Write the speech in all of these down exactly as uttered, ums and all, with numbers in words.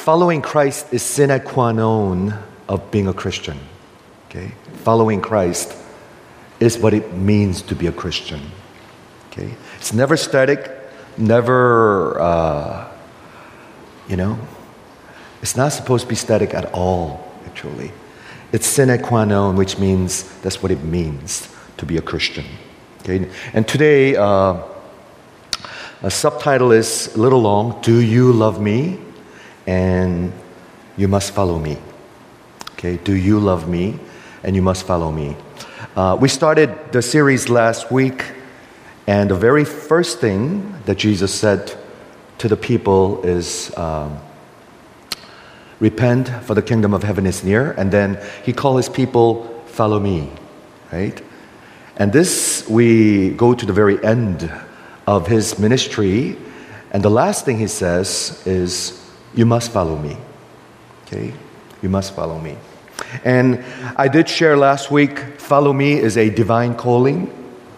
following Christ is sine qua non of being a Christian. Okay? Following Christ is what it means to be a Christian. Okay? It's never static, never, uh, you know, it's not supposed to be static at all, actually. It's sine qua non, which means that's what it means to be a Christian. Okay? And today, uh, a subtitle is a little long, Do You Love Me? And You Must Follow Me. Okay, do you love me? And you must follow me. Uh, we started the series last week, and the very first thing that Jesus said to the people is, um, repent, for the kingdom of heaven is near. And then he called his people, follow me, right? And this, we go to the very end of his ministry, and the last thing he says is, you must follow me. Okay? You must follow me. And I did share last week, follow me is a divine calling.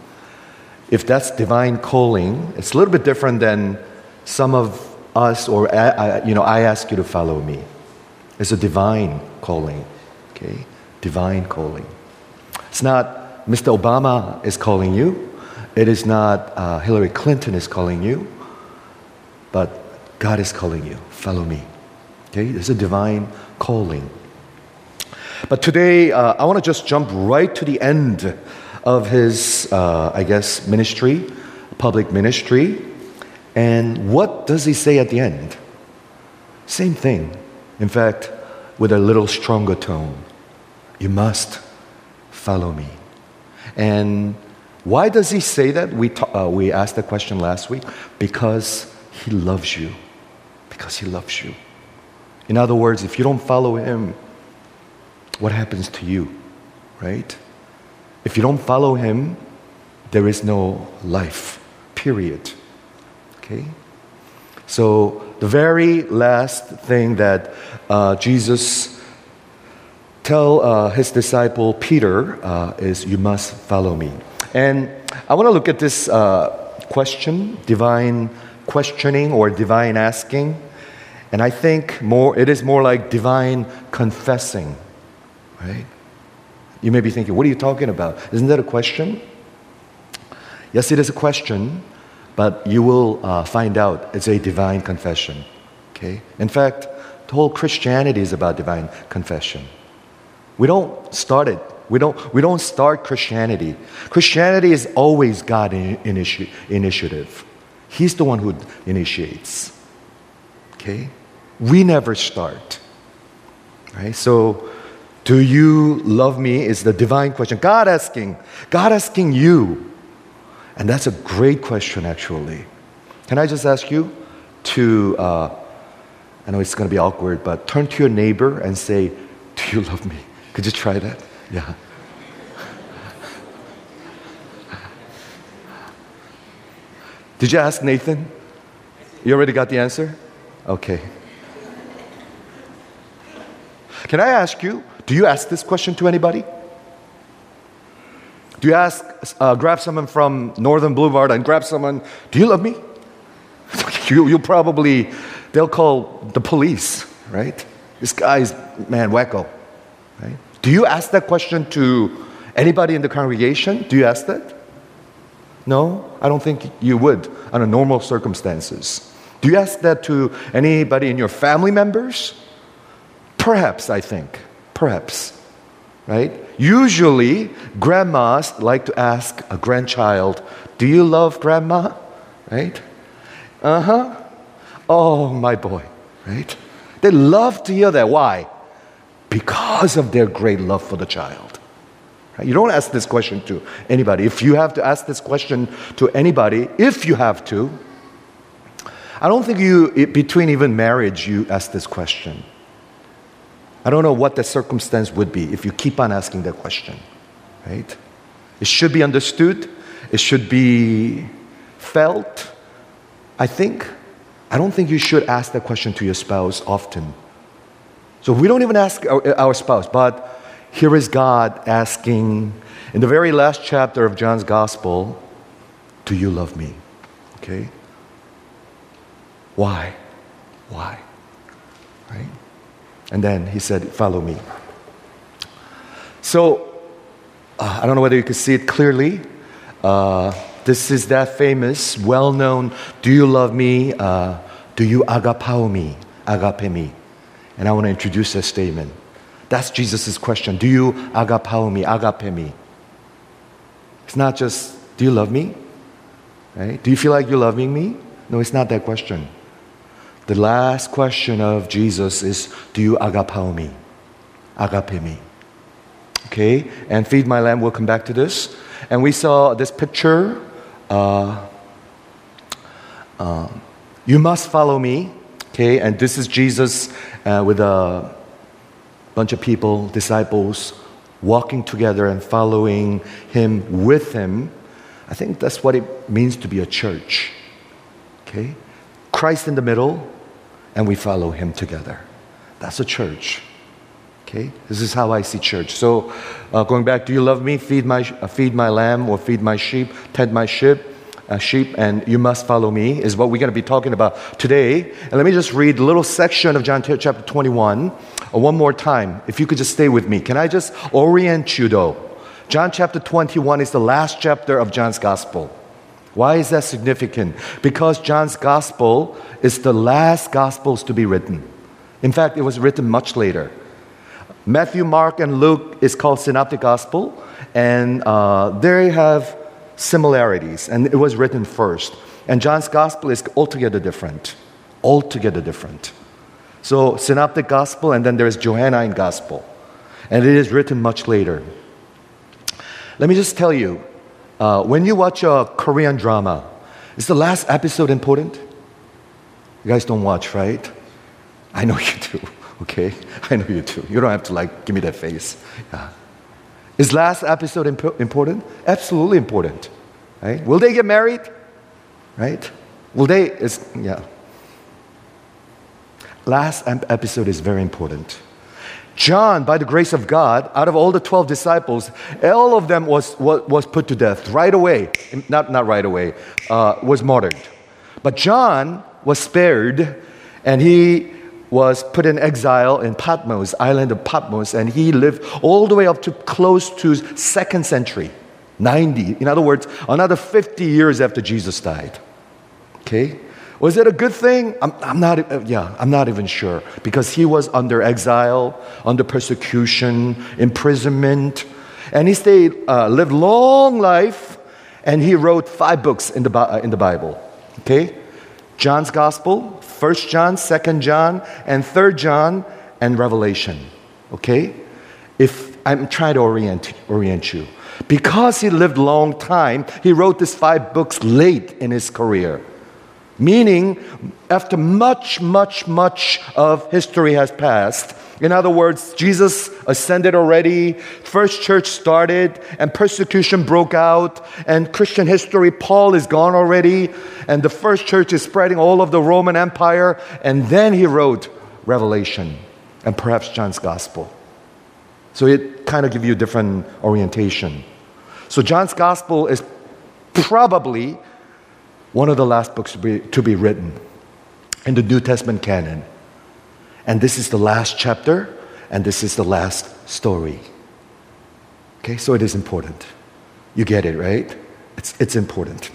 If that's divine calling, it's a little bit different than some of us, or I, you know, I ask you to follow me. It's a divine calling. Okay? Divine calling. It's not Mister Obama is calling you. It is not uh, Hillary Clinton is calling you. But God is calling you. Follow me. Okay? It's a divine calling. But today, uh, I want to just jump right to the end of his, uh, I guess, ministry, public ministry. And what does he say at the end? Same thing. In fact, with a little stronger tone. You must follow me. And why does he say that? We, ta- uh, we asked the question last week. Because he loves you. Because he loves you. In other words, if you don't follow him, what happens to you, right? If you don't follow him, there is no life, period. Okay? So the very last thing that uh, Jesus tell uh, his disciple Peter uh, is, you must follow me. And I want to look at this uh, question, divine questioning or divine asking. And I think more it is more like divine confessing. Right? You may be thinking, what are you talking about? Isn't that a question? Yes, it is a question, but you will uh, find out it's a divine confession. Okay? In fact, the whole Christianity is about divine confession. We don't start it. We don't, we don't start Christianity. Christianity is always God's initi- initiative. He's the one who initiates. Okay? We never start. Right? So, do you love me is the divine question. God asking, God asking you. And that's a great question, actually. Can I just ask you to, uh, I know it's going to be awkward, but turn to your neighbor and say, do you love me? Could you try that? Yeah. Did you ask Nathan? You already got the answer? Okay. Can I ask you, do you ask this question to anybody? Do you ask, uh, grab someone from Northern Boulevard and grab someone, do you love me? you, you'll probably, they'll call the police, right? This guy's, man, wacko, right? Do you ask that question to anybody in the congregation? Do you ask that? No, I don't think you would under normal circumstances. Do you ask that to anybody in your family members? Perhaps, I think. Perhaps. Right? Usually, grandmas like to ask a grandchild, do you love grandma? Right? Uh-huh. Oh, my boy. Right? They love to hear that. Why? Because of their great love for the child. Right? You don't ask this question to anybody. If you have to ask this question to anybody, if you have to, I don't think you, it, between even marriage, you ask this question. I don't know what the circumstance would be if you keep on asking that question, right? It should be understood. It should be felt. I think, I don't think you should ask that question to your spouse often. So we don't even ask our, our spouse, but here is God asking, in the very last chapter of John's Gospel, do you love me? Okay? Why? Why? right? And then he said, follow me. So, uh, I don't know whether you can see it clearly. Uh, this is that famous, well-known, do you love me? Uh, do you agapao me? Agape me. And I want to introduce that statement. That's Jesus' question. Do you agapao me? Agape me. It's not just, do you love me? Right? Do you feel like you're loving me? No, it's not that question. The last question of Jesus is, do you agapao me? Agape me. Okay? And feed my lamb, we'll come back to this. And we saw this picture. Uh, uh, you must follow me. Okay? And this is Jesus uh, with a bunch of people, disciples, walking together and following him with him. I think that's what it means to be a church. Okay? Christ in the middle, and we follow him together. That's a church. Okay? This is how I see church. So, uh, going back, do you love me? Feed my uh, feed my lamb or feed my sheep, tend my sheep, uh, sheep, and you must follow me is what we're going to be talking about today. And let me just read a little section of John chapter twenty-one uh, one more time. If you could just stay with me. Can I just orient you though? John chapter twenty-one is the last chapter of John's Gospel. Why is that significant? Because John's Gospel is the last Gospels to be written. In fact, it was written much later. Matthew, Mark, and Luke is called Synoptic Gospel, and uh, they have similarities, and it was written first. And John's Gospel is altogether different. Altogether different. So, Synoptic Gospel, and then there is Johannine Gospel. And it is written much later. Let me just tell you, uh, when you watch a Korean drama, is the last episode important? You guys don't watch, right? I know you do, okay? I know you do. You don't have to like give me that face. Yeah. Is last episode imp- important? Absolutely important, right? Will they get married? Right? Will they, is, yeah. Last episode is very important. John, by the grace of God, out of all the twelve disciples, all of them was, was, was put to death right away. Not, not right away, uh, was martyred. But John was spared, and he was put in exile in Patmos, island of Patmos, and he lived all the way up to close to second century, ninety. In other words, another fifty years after Jesus died. Okay? Was it a good thing? I'm, I'm not. Uh, yeah, I'm not even sure because he was under exile, under persecution, imprisonment, and he stayed, uh, lived long life, and he wrote five books in the uh, in the Bible. Okay, John's Gospel, First John, Second John, and Third John, and Revelation. Okay, if I'm trying to orient orient you, because he lived long time, he wrote these five books late in his career. Meaning, after much, much, much of history has passed, in other words, Jesus ascended already, first church started, and persecution broke out, and Christian history, Paul is gone already, and the first church is spreading all of the Roman Empire, and then he wrote Revelation, and perhaps John's Gospel. So it kind of gives you a different orientation. So John's Gospel is probably one of the last books to be, to be written in the New Testament canon. And this is the last chapter, and this is the last story. Okay, so it is important. You get it, right? It's, it's important.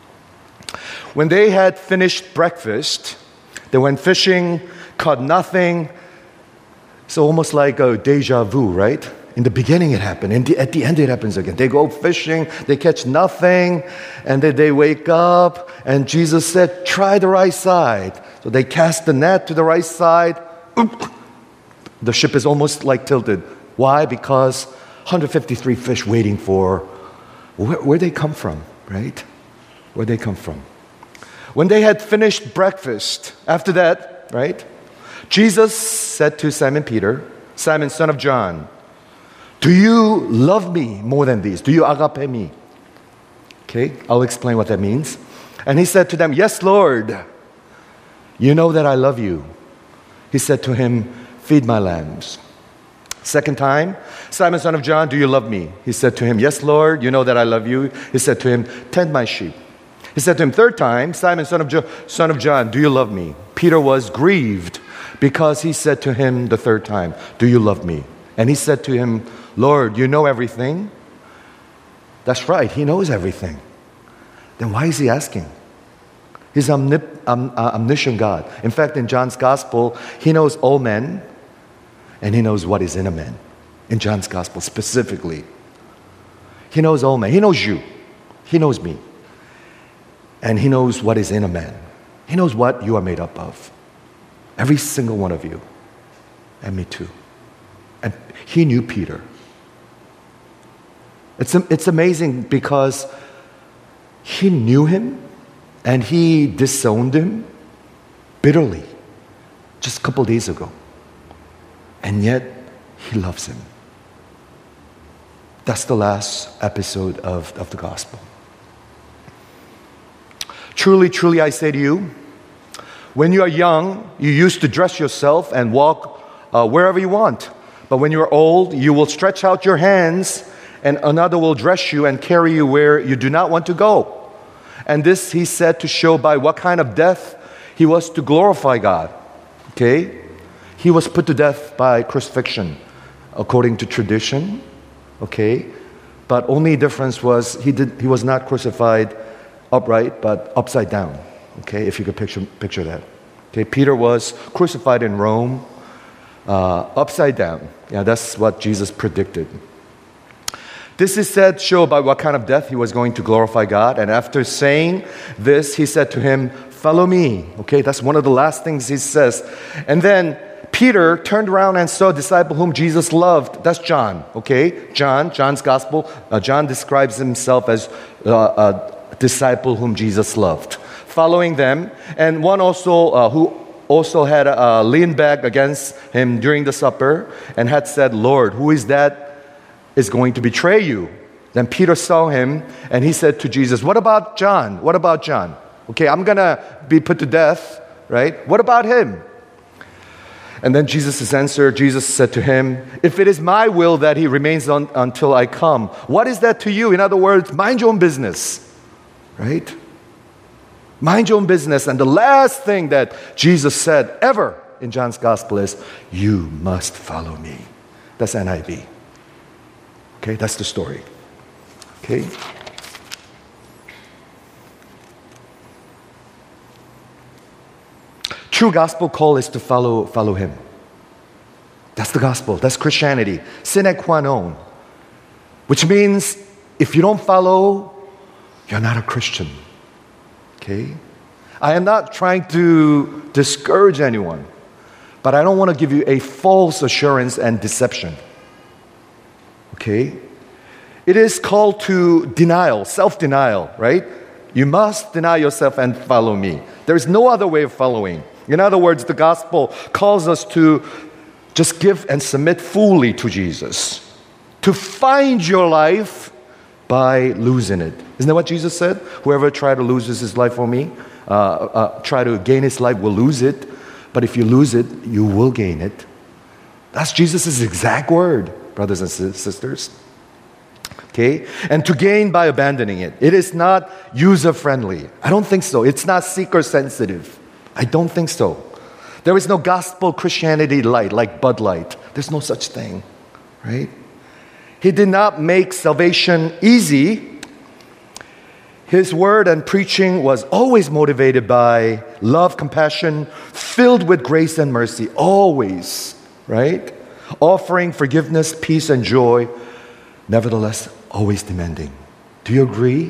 When they had finished breakfast, they went fishing, caught nothing. It's almost like a deja vu, right? In the beginning it happened, and at the end it happens again. They go fishing, they catch nothing, and then they wake up, and Jesus said, try the right side. So they cast the net to the right side. Oop. The ship is almost like tilted. Why? Because one hundred fifty-three fish waiting for, where, where they come from, right? Where they come from. When they had finished breakfast, after that, right? Jesus said to Simon Peter, Simon, son of John, do you love me more than these? Do you agape me? Okay, I'll explain what that means. And he said to them, yes, Lord, you know that I love you. He said to him, feed my lambs. Second time, Simon, son of John, do you love me? He said to him, yes, Lord, you know that I love you. He said to him, tend my sheep. He said to him, third time, Simon, son of, jo- son of John, do you love me? Peter was grieved because he said to him the third time, "Do you love me?" And he said to him, "Lord, you know everything." That's right, he knows everything. Then why is he asking? He's omnip- um, uh, omniscient God. In fact, in John's gospel, he knows all men and he knows what is in a man. In John's gospel specifically. He knows all men. He knows you. He knows me. And he knows what is in a man. He knows what you are made up of. Every single one of you. And me too. And he knew Peter. It's, it's amazing because he knew him and he disowned him bitterly just a couple days ago. And yet he loves him. That's the last episode of, of the gospel. Truly, truly, I say to you, when you are young, you used to dress yourself and walk uh, wherever you want. But when you are old, you will stretch out your hands and another will dress you and carry you where you do not want to go. And this he said to show by what kind of death he was to glorify God. Okay? He was put to death by crucifixion, according to tradition. Okay? But only difference was he did he was not crucified upright, but upside down. Okay? If you could picture picture that. Okay? Peter was crucified in Rome, uh, upside down. Yeah, that's what Jesus predicted. This is said to show by what kind of death he was going to glorify God. And after saying this, he said to him, "Follow me." Okay, that's one of the last things he says. And then Peter turned around and saw a disciple whom Jesus loved. That's John. Okay, John, John's gospel. Uh, John describes himself as uh, a disciple whom Jesus loved, following them. And one also uh, who also had uh, leaned back against him during the supper and had said, "Lord, who is that is going to betray you?" Then Peter saw him and he said to Jesus, "What about John? What about John? Okay, I'm going to be put to death, right? What about him?" And then Jesus' answer, Jesus said to him, "If it is my will that he remains on, until I come, what is that to you?" In other words, mind your own business, right? Mind your own business. And the last thing that Jesus said ever in John's gospel is, "You must follow me." That's N I V. Okay, that's the story. Okay? True gospel call is to follow, follow him. That's the gospel. That's Christianity. Sine qua non. Which means if you don't follow, you're not a Christian. Okay? I am not trying to discourage anyone, but I don't want to give you a false assurance and deception. Okay? It is called to denial, self-denial, right? You must deny yourself and follow me. There is no other way of following. In other words, the gospel calls us to just give and submit fully to Jesus. To find your life by losing it. Isn't that what Jesus said? Whoever try to lose his life for me, uh, uh, try to gain his life will lose it. But if you lose it, you will gain it. That's Jesus' exact word, brothers and sisters. Okay? And to gain by abandoning it. It is not user-friendly. I don't think so. It's not seeker-sensitive. I don't think so. There is no gospel Christianity light like Bud Light. There's no such thing. Right? He did not make salvation easy. His word and preaching was always motivated by love, compassion, filled with grace and mercy. Always. Right? Offering forgiveness, peace, and joy. Nevertheless, always demanding. Do you agree?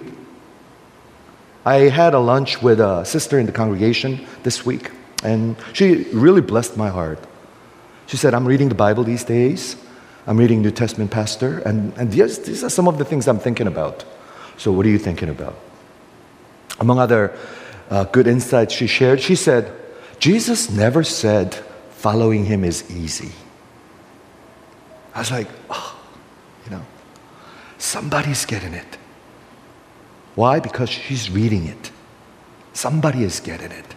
I had a lunch with a sister in the congregation this week, and she really blessed my heart. She said, "I'm reading the Bible these days. I'm reading New Testament, Pastor, and, and yes, these are some of the things I'm thinking about. So what are you thinking about?" Among other uh, good insights she shared, she said, Jesus never said following him is easy. I was like, oh, you know, somebody's getting it. Why? Because she's reading it. Somebody is getting it.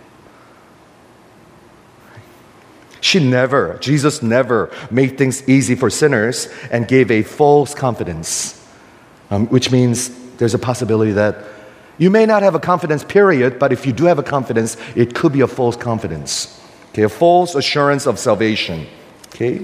She never, Jesus never made things easy for sinners and gave a false confidence, um, which means there's a possibility that you may not have a confidence, period, but if you do have a confidence, it could be a false confidence. Okay, a false assurance of salvation. Okay.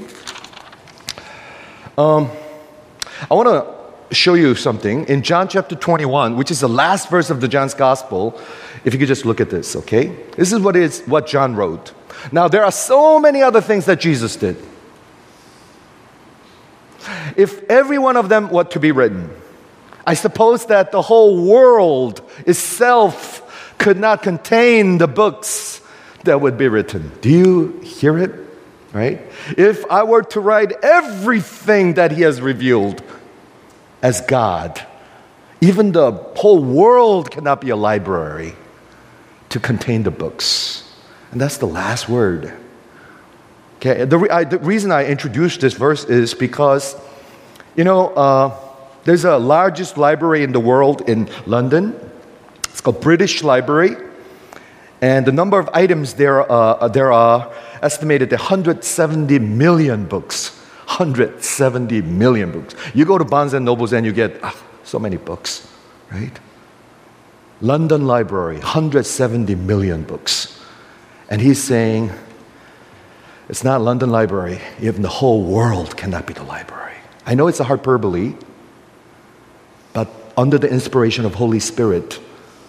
Um, I want to show you something in John chapter twenty-one, which is the last verse of the John's Gospel. If you could just look at this, okay? This is what is what John wrote. Now, there are so many other things that Jesus did. If every one of them were to be written, I suppose that the whole world itself could not contain the books that would be written. Do you hear it? Right? If I were to write everything that He has revealed as God, even the whole world cannot be a library to contain the books. And that's the last word. Okay, the, re- I, the reason I introduced this verse is because, you know, uh, there's a largest library in the world in London. It's called British Library. And the number of items there, uh, there are estimated at one hundred seventy million books. one hundred seventy million books. You go to Barnes and Nobles and you get ah, so many books, right? London Library, one hundred seventy million books. And he's saying, it's not London Library, even the whole world cannot be the library. I know it's a hyperbole, but under the inspiration of Holy Spirit,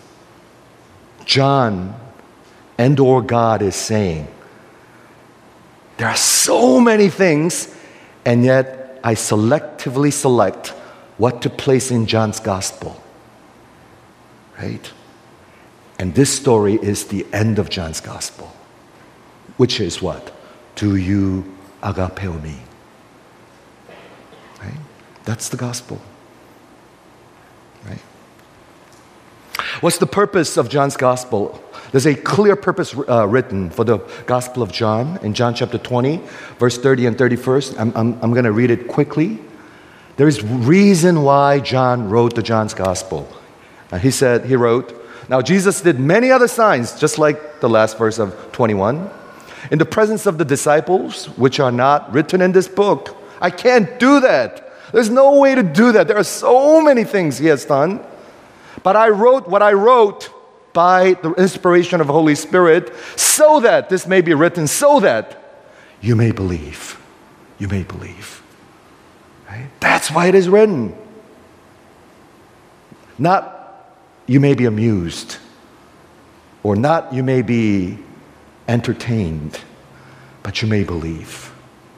John and or God is saying, there are so many things, and yet I selectively select what to place in John's Gospel. Right? And this story is the end of John's Gospel, which is what? Do you agapeo me? Right? That's the Gospel. Right? What's the purpose of John's Gospel? There's a clear purpose uh, written for the Gospel of John in John chapter twenty, verse thirty and thirty-first. I'm, I'm, I'm going to read it quickly. There is reason why John wrote the John's Gospel. Uh, he said, he wrote, now Jesus did many other signs, just like the last verse of twenty-one, in the presence of the disciples, which are not written in this book. I can't do that. There's no way to do that. There are so many things he has done. But I wrote what I wrote by the inspiration of the Holy Spirit, so that this may be written, so that you may believe. You may believe. Right? That's why it is written. Not you may be amused, or not you may be entertained, but you may believe.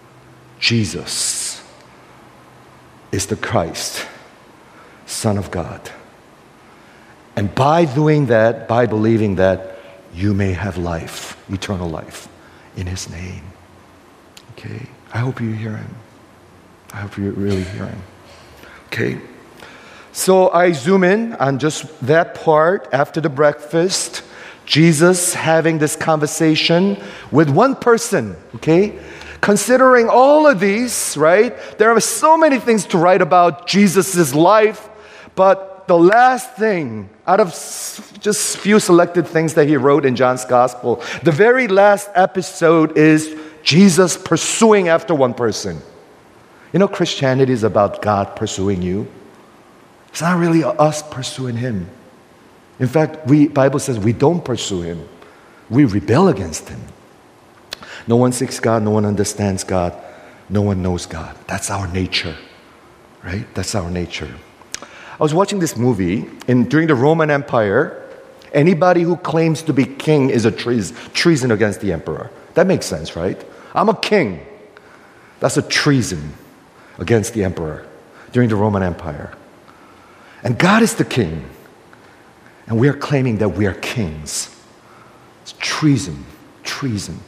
Jesus is the Christ, Son of God. And by doing that, by believing that, you may have life, eternal life, in His name. Okay? I hope you hear Him. I hope you really hear Him. Okay? So I zoom in on just that part after the breakfast. Jesus having this conversation with one person, okay? Considering all of these, right? There are so many things to write about Jesus' life, but the last thing, out of just few selected things that he wrote in John's Gospel, the very last episode is Jesus pursuing after one person. You know, Christianity is about God pursuing you. It's not really us pursuing Him. In fact, we Bible says we don't pursue Him. We rebel against Him. No one seeks God, no one understands God, no one knows God. That's our nature, right? That's our nature. I was watching this movie, and during the Roman Empire, anybody who claims to be king is a treason, treason against the emperor. That makes sense, right? I'm a king. That's a treason against the emperor during the Roman Empire. And God is the king. And we are claiming that we are kings. It's treason, treason.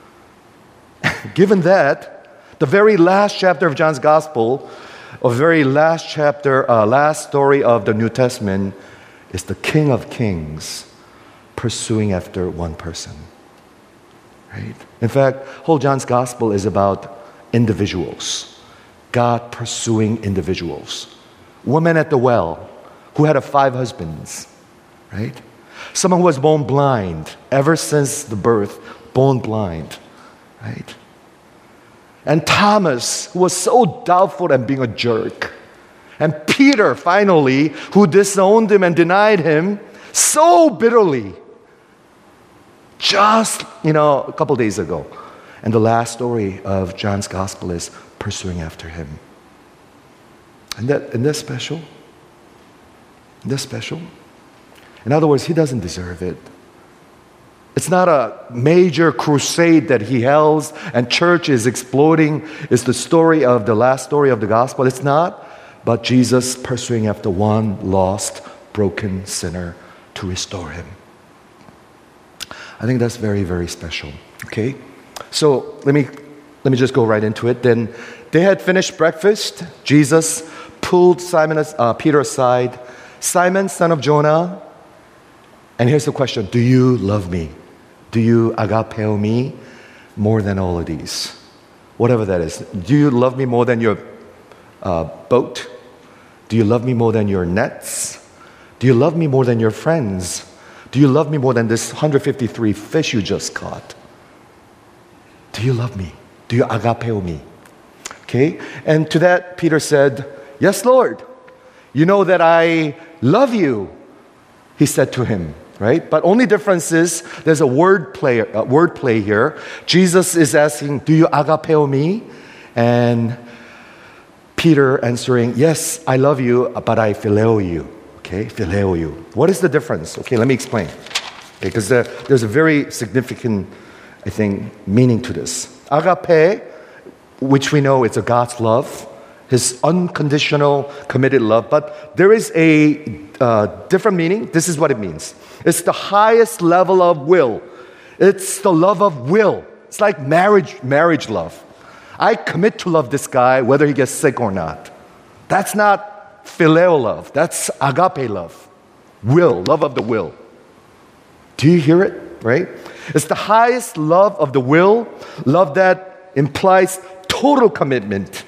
Given that, the very last chapter of John's Gospel, or very last chapter, uh, last story of the New Testament, is the King of Kings pursuing after one person. Right? In fact, whole John's Gospel is about individuals. God pursuing individuals. Woman at the well, who had a five husbands, right? Someone who was born blind, ever since the birth, born blind, right? And Thomas, who was so doubtful and being a jerk. And Peter, finally, who disowned him and denied him so bitterly. just, you know, a couple days ago. And the last story of John's gospel is pursuing after him. Isn't that, isn't that special? Isn't that special? In other words, he doesn't deserve it. It's not a major crusade that he held and church is exploding. It's the story of the last story of the gospel. It's not. But Jesus pursuing after one lost, broken sinner to restore him. I think that's very, very special. Okay? So let me let me just go right into it. Then they had finished breakfast. Jesus pulled Simon, uh, Peter aside. Simon, son of Jonah. And here's the question. Do you love me? Do you agapeo me more than all of these? Whatever that is. Do you love me more than your uh, boat? Do you love me more than your nets? Do you love me more than your friends? Do you love me more than this one hundred fifty-three fish you just caught? Do you love me? Do you agapeo me? Okay? And to that, Peter said, yes, Lord. You know that I love you, he said to him. Right? But only difference is there's a word play, uh, word play here. Jesus is asking, do you agapeo me? And Peter answering, yes, I love you, but I phileo you. Okay, phileo you. What is the difference? Okay, let me explain. Because okay, there, there's a very significant, I think, meaning to this. Agape, which we know it's a God's love, His unconditional, committed love. But there is a uh, different meaning. This is what it means. It's the highest level of will. It's the love of will. It's like marriage, marriage love. I commit to love this guy whether he gets sick or not. That's not phileo love. That's agape love. Will, love of the will. Do you hear it? Right? It's the highest love of the will, love that implies total commitment.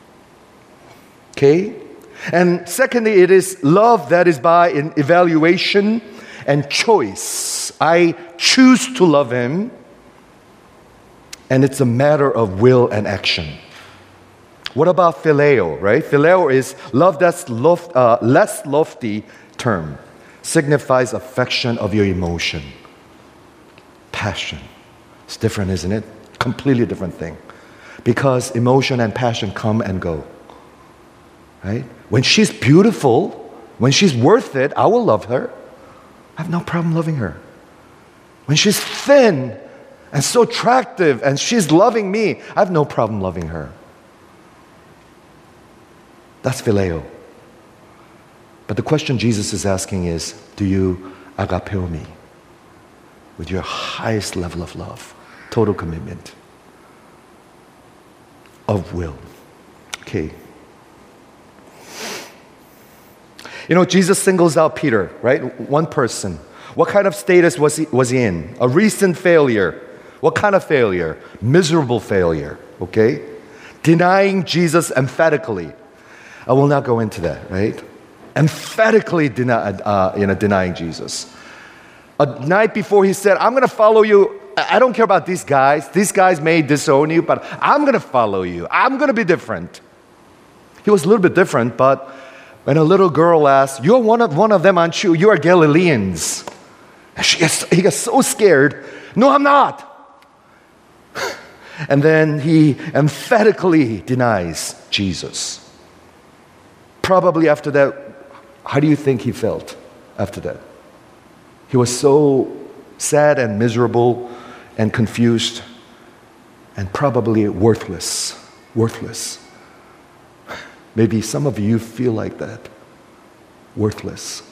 Okay? And secondly, it is love that is by an evaluation and choice. I choose to love him, and it's a matter of will and action. What about phileo, right? Phileo is love that's lof- uh, less lofty term. Signifies affection of your emotion. Passion. It's different, isn't it? Completely different thing. Because emotion and passion come and go. Right? When she's beautiful, when she's worth it, I will love her. I have no problem loving her. When she's thin and so attractive and she's loving me, I have no problem loving her. That's phileo. But the question Jesus is asking is, do you agapeo me with your highest level of love, total commitment, of will? Okay. You know, Jesus singles out Peter, right? One person. What kind of status was he, was he in? A recent failure. What kind of failure? Miserable failure, okay? Denying Jesus emphatically. I will not go into that, right? Emphatically deny, uh, you know, denying Jesus. A night before he said, I'm going to follow you. I don't care about these guys. These guys may disown you, but I'm going to follow you. I'm going to be different. He was a little bit different, but when a little girl asked, you're one of, one of them, aren't you? You are Galileans. And she gets, he gets so scared. No, I'm not. And then he emphatically denies Jesus. Probably after that, how do you think he felt after that? He was so sad and miserable and confused and probably worthless. Worthless. Maybe some of you feel like that. Worthless.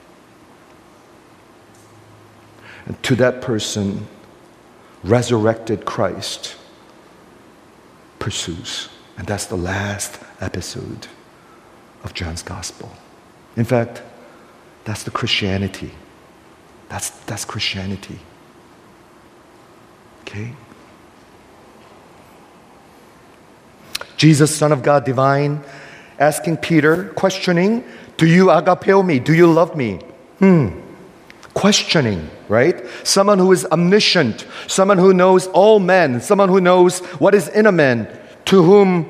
And to that person, resurrected Christ pursues. And that's the last episode of John's Gospel. In fact, that's the Christianity. That's, that's Christianity. Okay? Jesus, Son of God, divine, asking Peter, questioning, do you agapeo me? Do you love me? Hmm. Questioning, right? Someone who is omniscient, someone who knows all men, someone who knows what is in a man, to whom,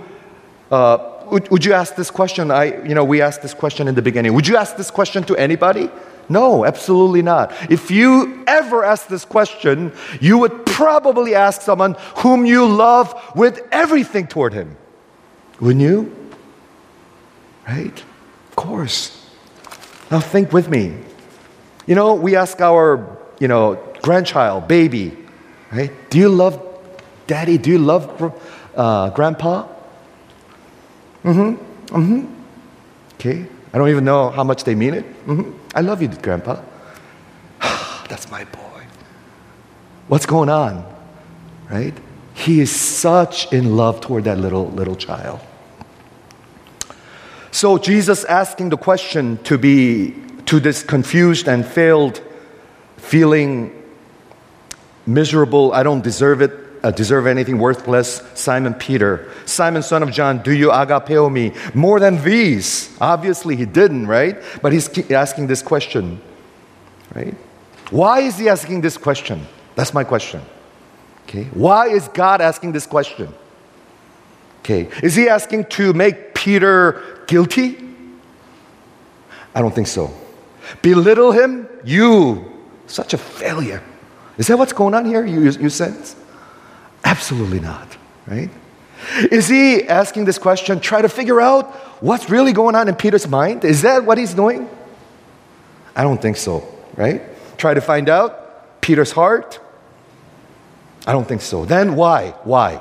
uh, would, would you ask this question? I, you know, we asked this question in the beginning. Would you ask this question to anybody? No, absolutely not. If you ever ask this question, you would probably ask someone whom you love with everything toward him. Wouldn't you? Right? Of course. Now think with me. You know, we ask our, you know, grandchild, baby, right? Do you love daddy? Do you love uh, grandpa? Mm-hmm. Mm-hmm. Okay. I don't even know how much they mean it. Mm-hmm. I love you, grandpa. That's my boy. What's going on? Right? He is such in love toward that little little child. So Jesus asking the question to be to this confused and failed, feeling miserable, I don't deserve it, uh, deserve anything, worthless, Simon Peter. Simon, son of John, do you agapeo me more than these? Obviously he didn't, right? But he's asking this question, right? Why is he asking this question? That's my question. Okay. Why is God asking this question? Okay. Is he asking to make Peter guilty? I don't think so. Belittle him? You, such a failure. Is that what's going on here, you, you sense? Absolutely not, right? Is he asking this question, try to figure out what's really going on in Peter's mind? Is that what he's doing? I don't think so, right? Try to find out Peter's heart? I don't think so. Then why? Why?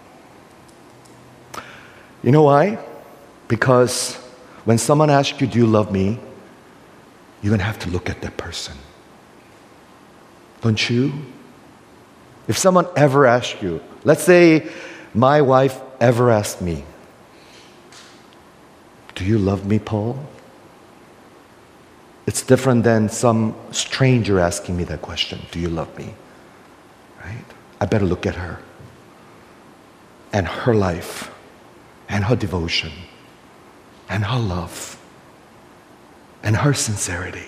You know why? Because when someone asks you, do you love me? You're going to have to look at that person. Don't you? If someone ever asks you, let's say my wife ever asked me, do you love me, Paul? It's different than some stranger asking me that question, do you love me? Right? I better look at her and her life and her devotion and her love and her sincerity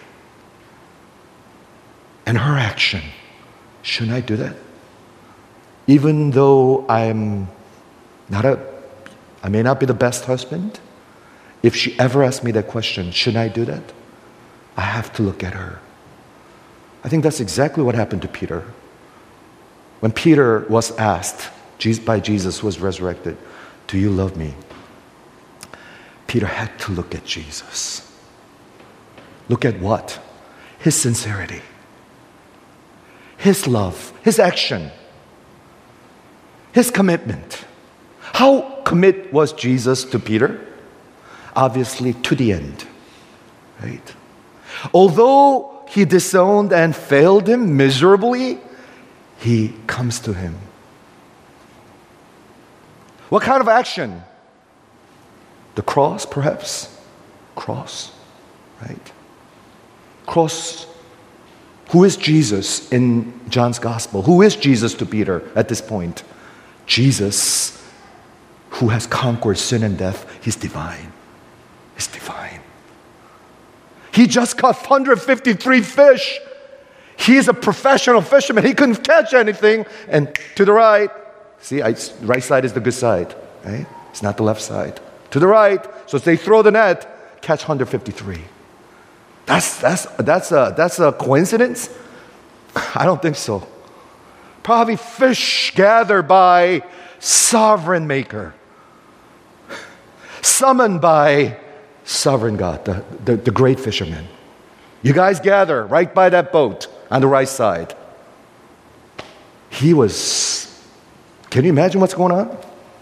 and her action. Shouldn't I do that? Even though I'm not a, I may not be the best husband, if she ever asks me that question, shouldn't I do that? I have to look at her. I think that's exactly what happened to Peter. When Peter was asked by Jesus, who was resurrected, do you love me? Peter had to look at Jesus. Look at what? His sincerity, his love, his action, his commitment. How commit was Jesus to Peter? Obviously, to the end, right? Although he disowned and failed him miserably, he comes to him. What kind of action? The cross, perhaps? Cross, right? Cross. Who is Jesus in John's Gospel? Who is Jesus to Peter at this point? Jesus, who has conquered sin and death. He's divine. He's divine. He just caught one hundred fifty-three fish. He's a professional fisherman. He couldn't catch anything. And to the right, see, I, right side is the good side, right? It's not the left side. To the right, so they throw the net, catch one hundred fifty-three. That's, that's, that's, a, that's a coincidence? I don't think so. Probably fish gathered by sovereign maker, summoned by sovereign God, the, the, the great fisherman. You guys gather right by that boat on the right side. He was, can you imagine what's going on?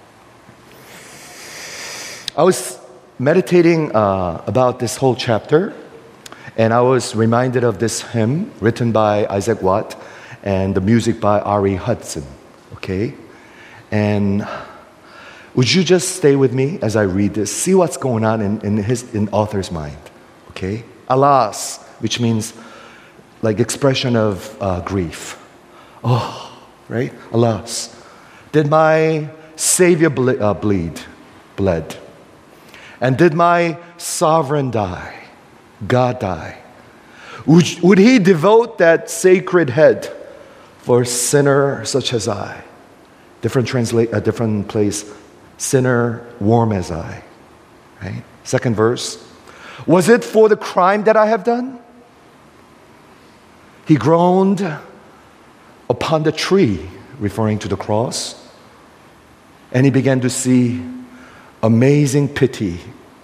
I was meditating uh, about this whole chapter, and I was reminded of this hymn written by Isaac Watt and the music by Ari Hudson, okay? And would you just stay with me as I read this? See what's going on in, in his in author's mind, okay? Alas, which means like expression of uh, grief. Oh, right? Alas, did my Savior ble- uh, bleed, bled? And did my sovereign die? God die? Would, would he devote that sacred head for a sinner such as I? Different translate, a different place. Sinner warm as I. Right? Second verse. Was it for the crime that I have done? He groaned upon the tree, referring to the cross, and he began to see amazing pity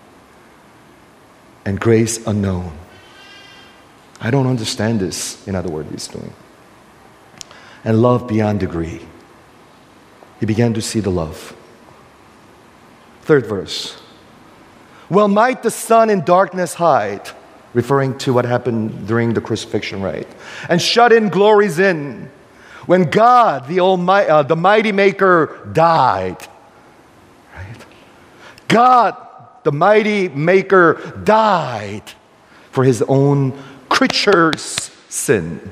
and grace unknown. I don't understand this, in other words, he's doing. And love beyond degree. He began to see the love. Third verse. Well, might the sun in darkness hide, referring to what happened during the crucifixion, right? And shut in glories in. When God, the Almighty, uh, the mighty Maker, died. Right? God, the mighty Maker, died for his own creature's sin.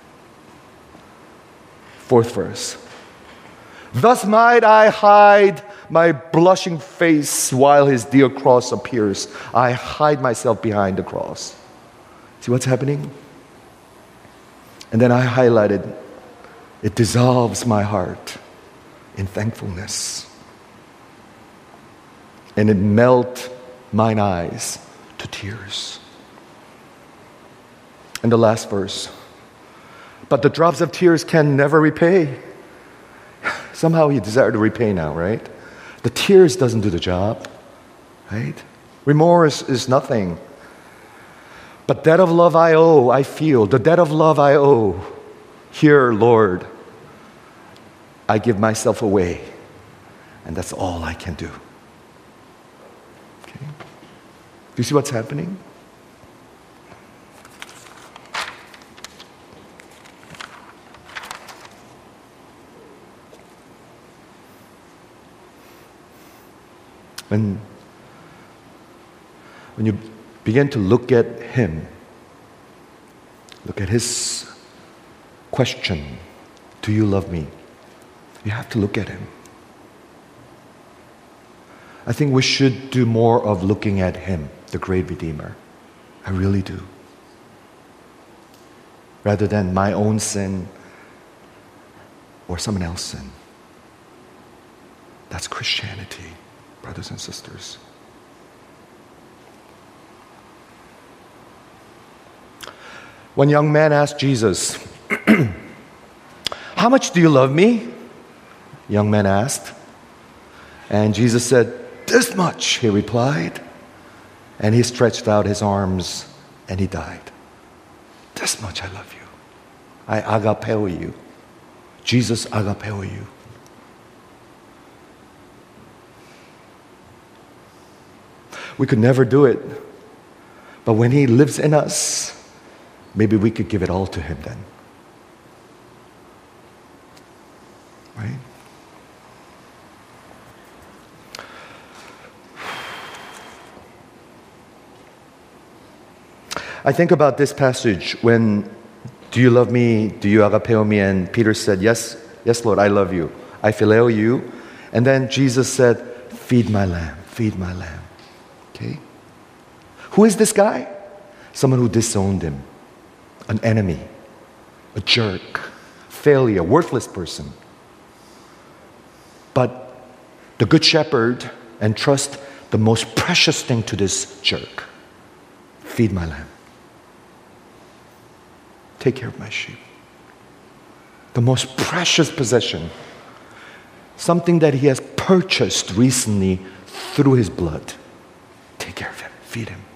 Fourth verse. Thus might I hide my blushing face while his dear cross appears. I hide myself behind the cross. See what's happening? And then I highlighted, it dissolves my heart in thankfulness. And it melts mine eyes to tears. And the last verse. But the drops of tears can never repay. Somehow he desired to repay now, right? The tears doesn't do the job, right? Remorse is nothing. But debt of love I owe, I feel. The debt of love I owe. Here, Lord, I give myself away. And that's all I can do. Okay? Do you see what's happening? When, when you begin to look at him, look at his question, do you love me? You have to look at him. I think we should do more of looking at him, the great Redeemer. I really do. Rather than my own sin or someone else's sin. That's Christianity, brothers and sisters. One young man asked Jesus, how much do you love me? Young man asked. And Jesus said, this much, he replied. And he stretched out his arms and he died. This much I love you. I agapeo you. Jesus agapeo you. We could never do it. But when he lives in us, maybe we could give it all to him then. Right? I think about this passage when, do you love me? Do you agapeo me? And Peter said, yes, yes, Lord, I love you. I phileo you. And then Jesus said, feed my lamb, feed my lamb. Okay? Who is this guy? Someone who disowned him. An enemy. A jerk. Failure. Worthless person. But the good shepherd entrusts the most precious thing to this jerk. Feed my lamb. Take care of my sheep. The most precious possession. Something that he has purchased recently through his blood. Take care of him. Feed him.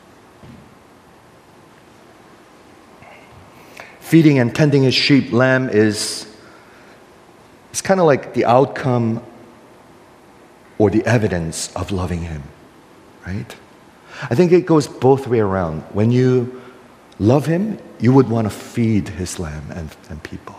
Feeding and tending his sheep, lamb, is it's kind of like the outcome or the evidence of loving him. Right? I think it goes both way around. When you love him, you would want to feed his lamb and, and people.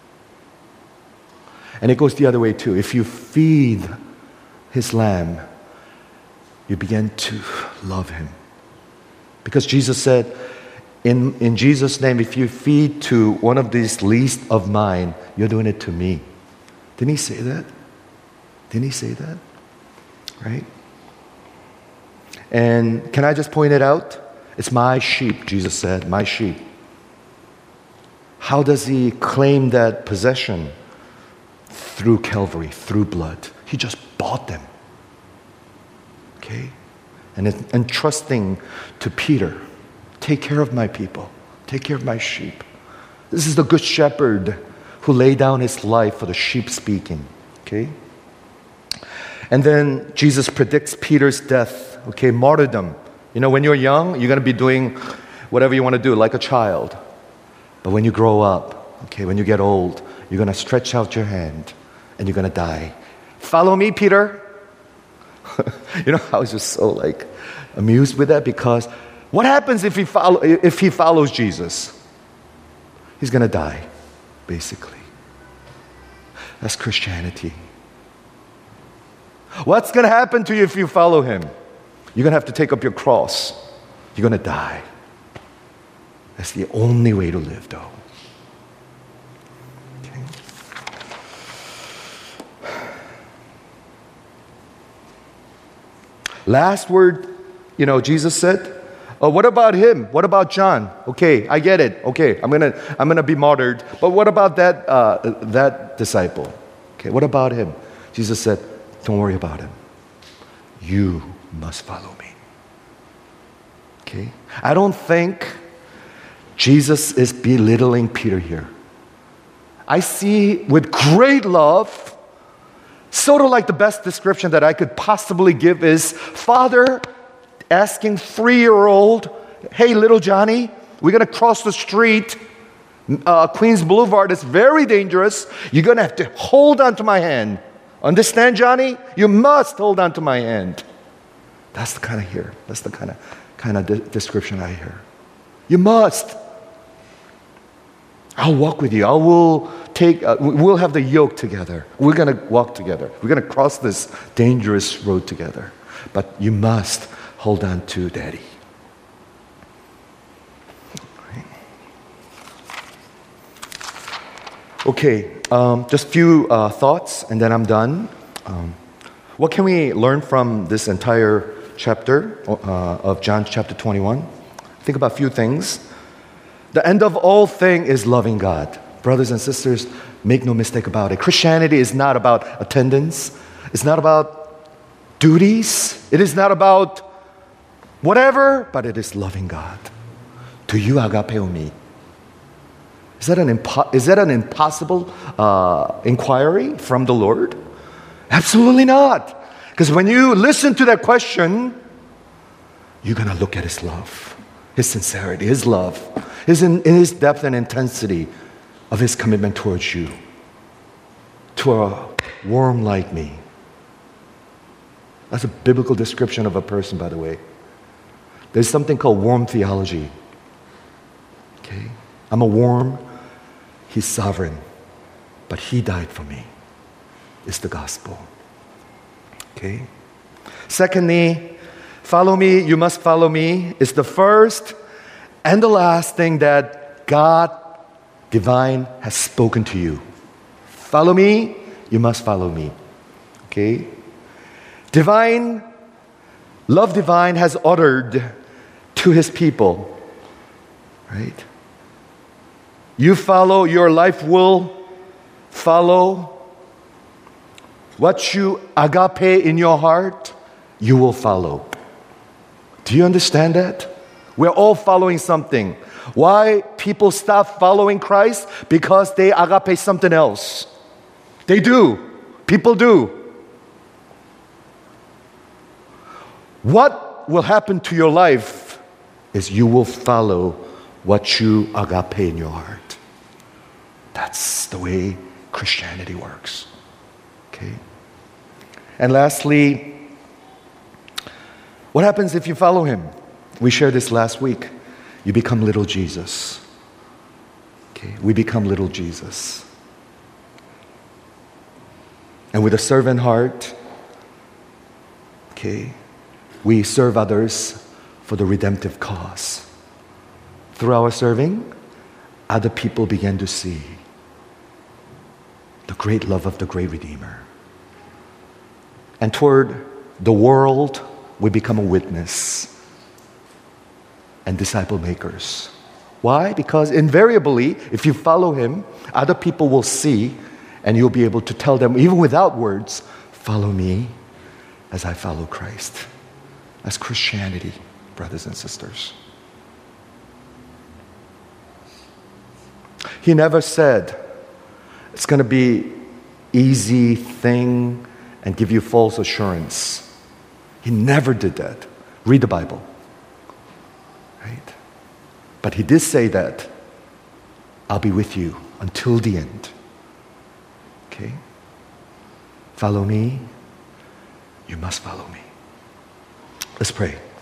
And it goes the other way too. If you feed his lamb, you begin to love him. Because Jesus said, in, in Jesus' name, if you feed to one of these least of mine, you're doing it to me. Didn't he say that? Didn't he say that? Right? And can I just point it out? It's my sheep, Jesus said, my sheep. How does he claim that possession? Through Calvary, through blood. He just bought them. Okay? And entrusting to Peter, take care of my people, take care of my sheep. This is the good shepherd who laid down his life for the sheep speaking. Okay? And then Jesus predicts Peter's death. Okay, martyrdom. You know, when you're young, you're going to be doing whatever you want to do, like a child. But when you grow up, okay, when you get old, you're going to stretch out your hand and you're going to die. Follow me, Peter. You know, I was just so like amused with that, because what happens if he follow if he follows Jesus? He's going to die, basically. That's Christianity. What's going to happen to you if you follow him? You're going to have to take up your cross. You're going to die. That's the only way to live, though. Okay. Last word, you know, Jesus said, oh, what about him? What about John? Okay, I get it. Okay, I'm gonna, I'm gonna be martyred. But what about that, uh, that disciple? Okay, what about him? Jesus said, don't worry about him. You must follow me. Okay? I don't think Jesus is belittling Peter here. I see with great love, sort of like the best description that I could possibly give is father asking three-year-old, hey, little Johnny, we're going to cross the street, uh, Queens Boulevard. It's very dangerous. You're going to have to hold on to my hand. Understand, Johnny? You must hold on to my hand. That's the kind of here. That's the kind of kind of de- description I hear. You must. I'll walk with you. I will take. Uh, we'll have the yoke together. We're going to walk together. We're going to cross this dangerous road together. But you must hold on to Daddy. Okay, um, just a few uh, thoughts, and then I'm done. Um, what can we learn from this entire chapter uh, of John chapter twenty-one? Think about a few things. The end of all thing is loving God. Brothers and sisters, make no mistake about it. Christianity is not about attendance. It's not about duties. It is not about whatever, but it is loving God. Do you agapeo me? Is that an, impo- is that an impossible uh, inquiry from the Lord? Absolutely not. Because when you listen to that question, you're going to look at His love, His sincerity, His love, His, in, in His depth and intensity of His commitment towards you, to a worm like me. That's a biblical description of a person, by the way. There's something called worm theology. Okay? I'm a worm. He's sovereign. But He died for me. It's the gospel. Okay? Secondly, follow me, you must follow me, is the first and the last thing that God divine has spoken to you. Follow me, you must follow me. Okay? Divine, love divine has uttered to His people. Right? You follow, your life will follow. What you agape in your heart, you will follow. Do you understand that? We're all following something. Why people stop following Christ? Because they agape something else. They do. People do. What will happen to your life is you will follow what you agape in your heart. That's the way Christianity works. Okay? And lastly, what happens if you follow Him? We shared this last week. You become little Jesus. Okay? We become little Jesus. And with a servant heart, okay, we serve others for the redemptive cause. Through our serving, other people began to see the great love of the great Redeemer. And toward the world, we become a witness and disciple makers. Why? Because invariably, if you follow Him, other people will see, and you'll be able to tell them, even without words, follow me as I follow Christ. That's Christianity, brothers and sisters. He never said it's going to be easy thing and give you false assurance. He never did that. Read the Bible. Right? But he did say that I'll be with you until the end. Okay? Follow me. You must follow me. Let's pray.